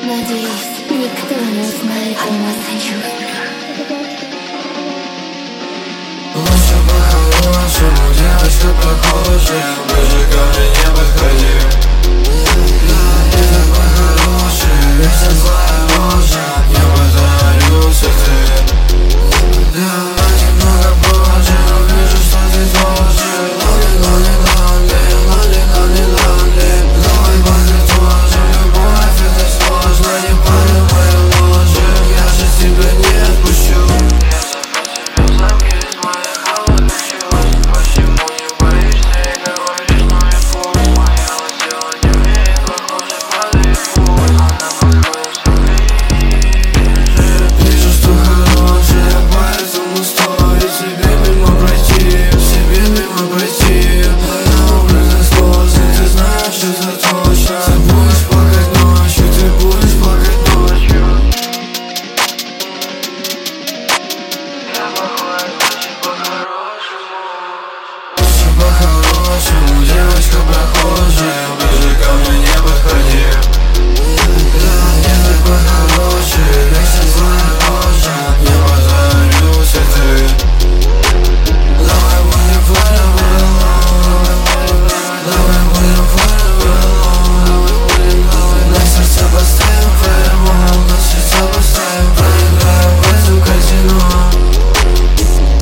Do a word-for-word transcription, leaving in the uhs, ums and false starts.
Надеюсь, никто не узнает о нас чувства. Лучше по-хорошему, девочка прохожая, ближе ко мне не подходи. Это по-хорошему, вся злая рожа, я подарю секрет. Давай немного позже, но вижу, что ты тоже. Лоли, лоли, лоли, лоли, лоли, лоли. Давай подытожим, любовь это сложно, не парю мою ложь, я же тебя не отпущу. По-хорошему, девочка прохожая, ближе ко мне не подходи. Да, это по-хорошему,